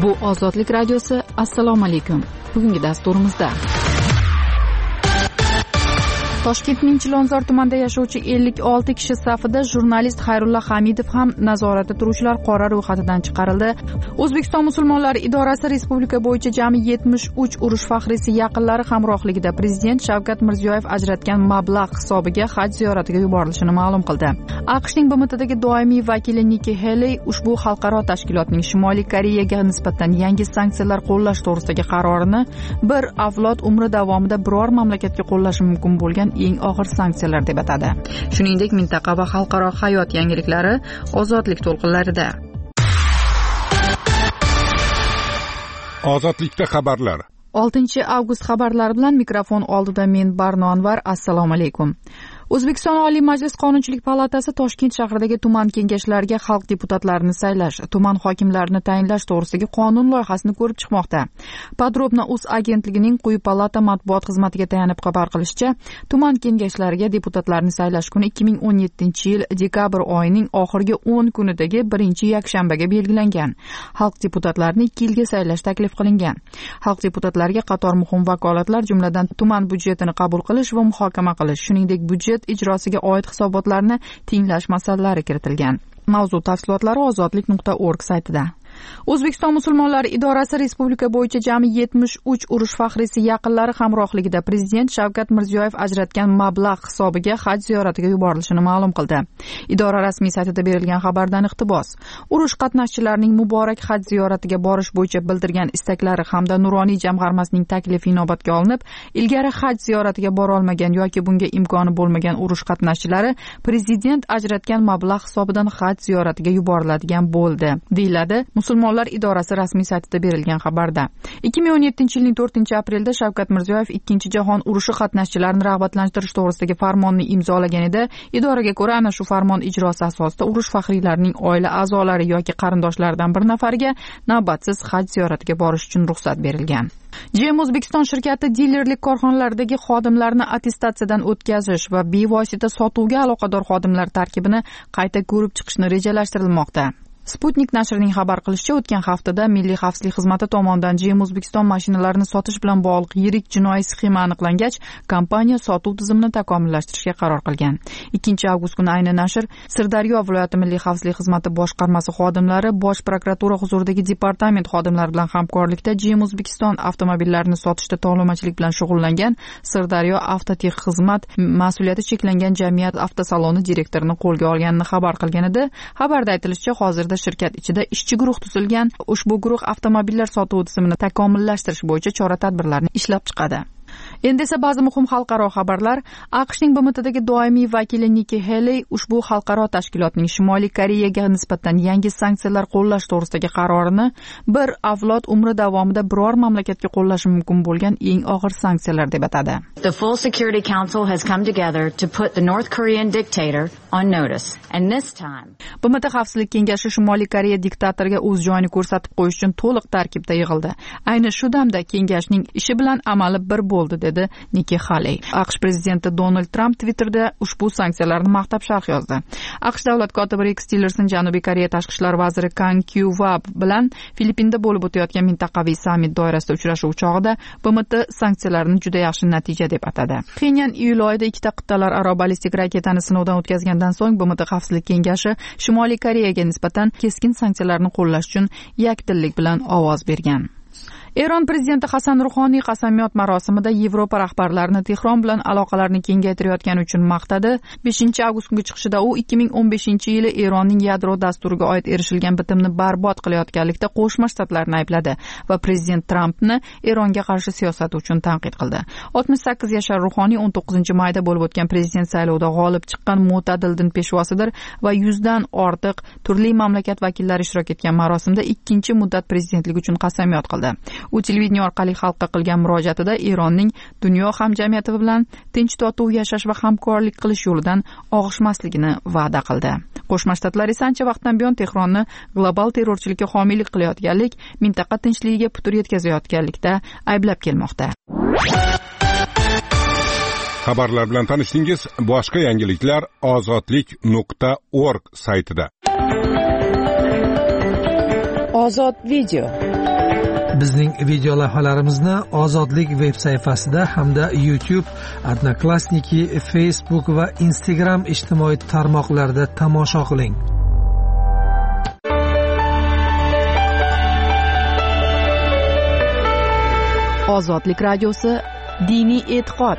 Bu Ozodlik radiosi. Assalomu alaykum. Bugungi dasturimizda Toshkentning Chilonzor tumanida yashovchi 56 kishi safida jurnalist Xayrulla Hamidov ham nazoratda turuvchilar qora ro'yxatidan chiqarildi. O'zbekiston musulmonlari idorasi respublika bo'yicha jami 73 urush faxriysi yaqinlari hamrohligida Prezident Shavkat Mirziyoyev ajratgan mablag' hisobiga haj ziyoratiga yuborilishini ma'lum qildi. AQShning BMTdagi doimiy vakili Nikki Haley ushbu xalqaro tashkilotning Shimoliy Koreyaga nisbatan yangi sanksiyalar qo'llash to'g'risidagi qarorini bir avlod umri davomida biror mamlakatga qo'llashi mumkin bo'lgan eng og'ir sanksiyalar deb atadi. Shuningdek, mintaqa va xalqaro hayot yangiliklari ozodlik to'lqinlarida. Ozodlikda xabarlar. 6 avgust xabarlari bilan mikrofon oldida men Barno Anvar. Assalomu alaykum. O'zbekiston Oliy Majlis Qonunchilik palatasi Toshkent shahridagi tuman kengashlariga xalq deputatlarini saylash, tuman hokimlarini tayinlash to'g'risidagi qonun loyihasini ko'rib chiqmoqda. Podrobna.uz agentligining Quyi palata matbuot xizmatiga tayanib xabar qilishicha, tuman kengashlariga deputatlarni saylash kuni 2017-yil dekabr oyining oxirgi 10 kunidagi 1-yakshanbaga belgilangan. Xalq deputatlarini 2 yilga saylash taklif qilingan. Xalq deputatlariga qator muhim vakolatlar, jumladan tuman budjetini qabul qilish va muhokama qilish, shuningdek budjet ijrosiga oid hisobotlarni tenglash masalalari kiritilgan. Mavzu tafsilotlari ozodlik.org saytida. O'zbekiston musulmonlari idorasi respublika bo'yicha jami 73 urush faxriysi yaqinlari hamrohligida Prezident Shavkat Mirziyoyev ajratgan mablag' hisobiga haj ziyoratiga yuborilishini ma'lum qildi. Idora rasmiy saytida berilgan xabardan iqtibos. Urush qatnashchilarining muborak haj ziyoratiga borish bo'yicha bildirgan istaklari hamda nuroniy jamg'armasining taklifi inobatga olinib, ilgari haj ziyoratiga bora olmagan yoki bunga imkoni bo'lmagan urush qatnashchilari Prezident ajratgan mablag' hisobidan haj ziyoratiga yuboriladigan bo'ldi, deyiladi Musulmonlar idorasi rasmiy saytida berilgan xabarda. 2017-yilning 4-aprelda Shavkat Mirziyoyev 2-jahon urushi qatnashchilarini rag'batlantirish to'g'risidagi farmonni imzolagan edi. Idoraga ko'ra, ana shu farmon ijrosi asosida urush faxriylarining oila a'zolari yoki qarindoshlaridan bir nafariga navbatsiz haj ziyoratiga borish uchun ruxsat berilgan. GM O'zbekiston shirkati dilerlik korxonalaridagi xodimlarni attestatsiyadan o'tkazish va bevosita sotuvga aloqador xodimlar tarkibini qayta ko'rib chiqishni rejalashtirilmoqda. Sputnik nashrining xabar qilishicha, o'tgan haftada Milliy xavfsizlik xizmati tomonidan GM O'zbekiston mashinalarini sotish bilan bog'liq yirik jinoiy sxema aniqlangach, kompaniya sotuv tizimini takomillashtirishga qaror qilgan. 2-avgust kuni ayni nashr Sirdaryo viloyati Milliy xavfsizlik xizmati boshqarmasi xodimlari Bosh prokuratura huzuridagi departament xodimlari bilan hamkorlikda GM O'zbekiston avtomobillarini sotishda tovlamachilik bilan shug'ullangan Sirdaryo Avtotex xizmat mas'uliyati cheklangan jamiyat avtosaloni direktorini qo'lga olganini xabar qilgan edi. Xabarda aytilishicha, hozirda shirkat ichida ishchi guruh tuzilgan. Ushbu guruh avtomobillar sotuv tizimini takomillashtirish bo'yicha chora-tadbirlarni ishlab chiqadi. Endi esa ba'zi muhim xalqaro xabarlar. AQShning BMTdagi doimiy vakili Nikki Haley ushbu xalqaro tashkilotning Shimoliy Koreyaga nisbatan yangi sanksiyalar qo'llash to'g'risidagi qarorini bir avlod umri davomida biror mamlakatga qo'llashi mumkin bo'lgan eng og'ir sanksiyalar deb atadi. The full Security Council has come together to put the North Korean dictator on notice, and this time BMT Xavfsizlik kengashi Shimoliy Koreya diktatoriga o'z joyini ko'rsatib qo'yish uchun to'liq tarkibda yig'ildi. Ayni shu damda kengashning ishi bilan amali bir bo'ldi, dedi Nikki Haley. AQSh prezidenti Donald Trump Twitterda ushbu sanksiyalarni maqtab sharh yozdi. AQSh davlat kotibi Rex Tillerson Janubiy Koreya tashqi ishlar vaziri Kang Kyu-vab bilan Filippinda bo'lib o'tayotgan mintaqaviy sammit doirasida uchrashuv chog'ida BMT sanksiyalarni juda yaxshi natija deb atadi. Pxenyan iyul oyida ikkita qit'alararo ballistik raketani sinovdan o'tkazgandan so'ng BMT Xavfsizlik kengashi Shimoliy Koreyaga nisbatan keskin sanksiyalarni qo'llash uchun yakdillik bilan ovoz bergan. Eron prezidenti Hasan Ruhoniy qasamyod marosimida Yevropa rahbarlarini Tehron bilan aloqalarni kengaytirayotgani uchun maqtadi. 5-avgust kungi chiqishida u 2015-yili Eronning yadro dasturiga oid erishilgan bitimni barbod qilayotganlikda Qo'shma Shtatlarni aybladi va prezident Trampni Eronga qarshi siyosati uchun tanqid qildi. 68 yashar Ruhoniy 19-mayda bo'lib o'tgan prezident saylovida g'olib chiqqan mo'tadil din peshvosidir va 100 dan ortiq turli mamlakat vakillari ishtirok etgan marosimda 2-muddat prezidentlik uchun qasamyod qildi. U televideniya orqali xalqqa qilgan murojaatida Eronning dunyo hamjamiyati bilan tinch totuv yashash va hamkorlik qilish yo'lidan og'ishmasligini va'da qildi. Qo'shma Shtatlar esa ancha vaqtdan buyon Tehronni global terrorchilikka homiylik qilayotganlik, mintaqa tinchligiga putur yetkazayotganlikda ayblab kelmoqda. Xabarlar bilan tanishdingiz. Boshqa yangiliklar ozodlik.org saytida. Ozod video. Bizning video lavhalarimizni Ozodlik veb sayfasida hamda YouTube, Odnoklassniki, Facebook va Instagram ijtimoiy tarmoqlarida tomosha qiling. Ozodlik radiosi diniy e'tiqod.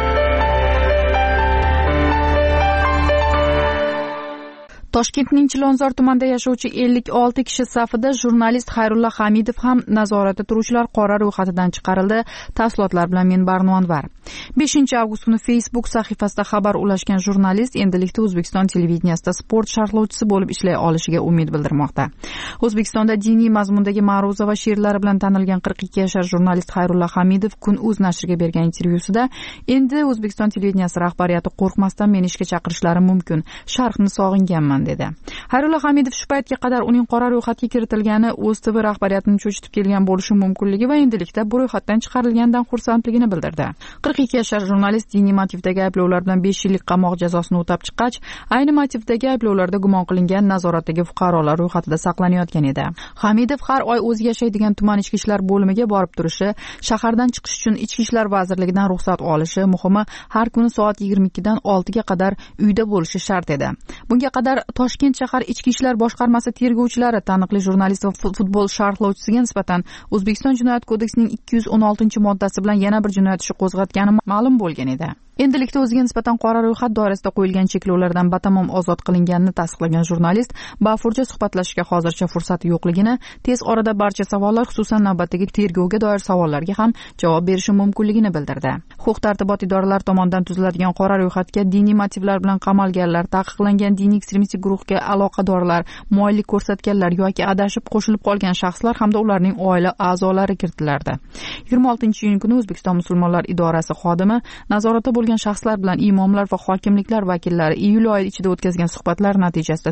Toshkentning Chilonzor tumanida yashovchi 56 kishi safida jurnalist Xayrulla Hamidov ham nazoratda turuvchilar qora ro'yxatidan chiqarildi. Tafsilotlar bilan men Barnonvar. 5-avgust kuni Facebook sahifasida xabar ulashgan jurnalist endilikda O'zbekiston televideniyasida sport sharhlovchisi bo'lib ishlay olishiga umid bildirmoqda. O'zbekistonda diniy mazmundagi ma'ruza va she'rlari bilan tanilgan 42 yashar jurnalist Xayrulla Hamidov Kun.uz nashriga bergan intervyusida endi O'zbekiston televideniyasi rahbariyati qo'rqmasdan meni ishga chaqirishlari mumkin. Sharhni sog'inganman dedi. Xayrulla Hamidov shu paytga qadar uning qora ro'yxatga kiritilgani O'zTV rahbariyatini cho'chitib kelgan bo'lishi mumkinligi va endilikda bu ro'yxatdan chiqarilganidan xursandligini bildirdi. 42 yashar jurnalist diniy motivdagi ayblovlar bilan 5 yillik qamoq jazosini o'tab chiqqach, ayni motivdagi ayblovlarda gumon qilingan nazoratdagi fuqarolar ro'yxatida saqlanayotgan edi. Hamidov har oy o'zi yashaydigan tuman ichki ishlar bo'limiga borib turishi, shahardan chiqish uchun ichki ishlar vazirligidan ruxsat olishi, muhimi har kuni soat 22 dan 6 ga qadar uyda bo'lishi shart edi. Bunga qadar Toshkent shahar ichki ishlar boshqarmasi tergovchilari taniqli jurnalist va futbol sharhlovchisiga nisbatan O'zbekiston Jinoyat kodeksining 216-moddasi bilan yana bir jinoyat ishi qo'zg'atgani ma'lum bo'lgan edi. Endilikda o'ziga nisbatan qora ro'yxat doirasida qo'yilgan cheklovlardan batamom ozod qilinganini tasdiqlagan jurnalist bafurja suhbatlashishga hozircha fursati yo'qligini, tez orada barcha savollar, xususan navbatdagi tergovga doir savollarga ham javob berishi mumkinligini bildirdi. Huquq-tartibot idoralari tomonidan tuziladigan qora ro'yxatga diniy motivlar bilan qamalganlar, taqiqlangan diniy ekstremistik guruhga aloqadorlar, moyillik ko'rsatganlar yoki adashib qo'shilib qolgan shaxslar hamda ularning oila a'zolari kiritilardi. 26-iyun kuni O'zbekiston musulmonlar idorasi xodimi nazoratda bo'lgan shaxslar bilan imomlar va hokimliklar vakillari iyul oyi ichida o'tkazgan suhbatlar natijasida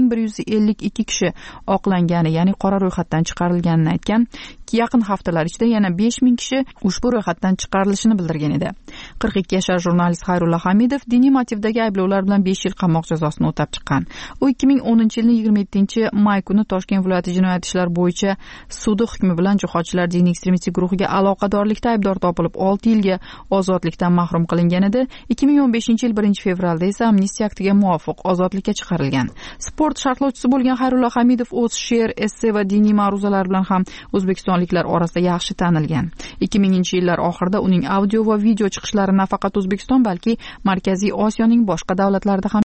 4152 kishi oqlangani, ya'ni qora ro'yxatdan chiqarilganini aytgan. Yaqin haftalar ichida yana 5000 kishi ushbu ro'yxatdan chiqarilishini bildirgan edi. 42 yashar jurnalist Xayrulla Hamidov diniy motivdagi ayblovlar bilan 5 yil qamoq jazosini o'tab chiqqan. U 2010-yilning 27-may kuni Toshkent viloyati jinoyat ishlar bo'yicha sudi hukmi bilan jihodchilar diniy ekstremistik guruhiga aloqadorlikda aybdor topilib 6 yilga ozodlikdan mahrum qilingan edi. 2015-yil 1-fevralda esa amnistiya aktiga muvofiq ozodlikka chiqarilgan. Sport sharhlovchisi bo'lgan Xayrulla Hamidov o'z she'r, esse va diniy ma'ruzalar bilan ham O'zbekistonliklar orasida yaxshi tanilgan. 2000-yillar oxirida uning audio va video chiqishlari nafaqat O'zbekiston, balki Markaziy Osiyoning boshqa davlatlarida ham